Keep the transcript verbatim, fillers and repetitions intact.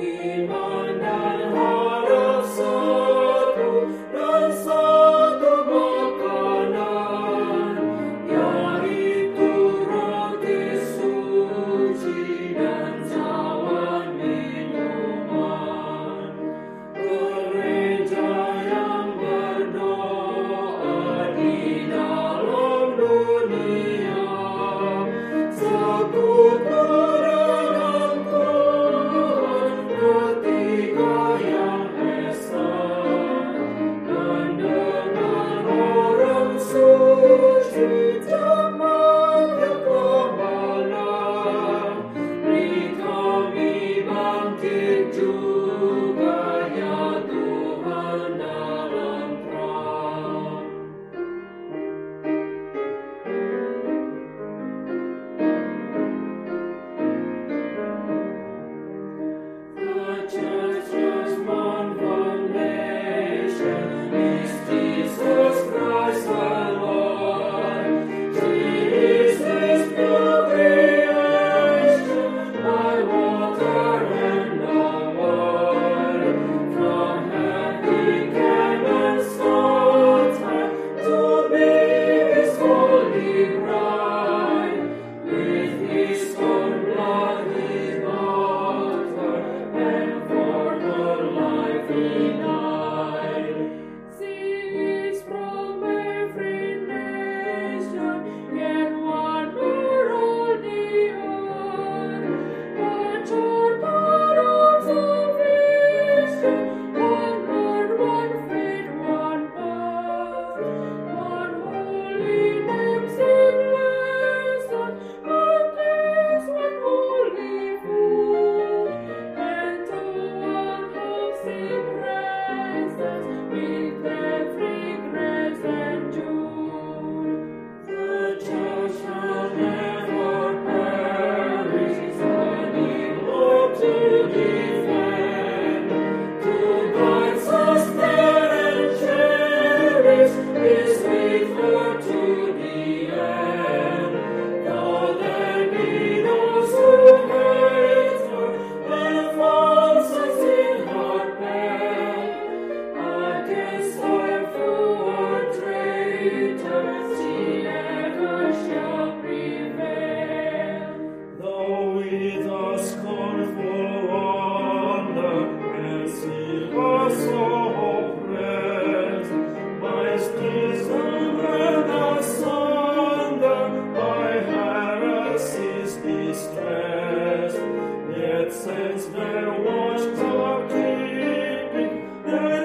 iman dan harap satu dan satu makanan, yaitu roti suci dan cawan minuman. Gereja yang berdoa di dalam dunia, sekutu dengan Tuhan, ketiga yang esa, dan dengan orang suci jemaat yang gembala, beri kami bangkit juga ya Tuhan dalam terang. The church has one foundation, is Jesus Christ our Lord. She is His new creation, by water and the word. From heaven came and sought her to be His holy bride. With His own blood He bought her, and for her life He died. She is from every nation, yet one around the earth. One charter of salvation, one Lord, one faith, one birth, one holy name, sinless, one kiss, one holy food, and to one wholesome presence with every grace and joy. The church shall never perish, standing up to defend, to guide, sustain, and cherish, is with her to the end. Though there be those who hate her, and false signs in her path, against harmful traitors she ever shall prevail. Though with a scornful wonder and see her so oppressed, by schism and asunder, by heresies distressed, yet since their watchtower keeping, their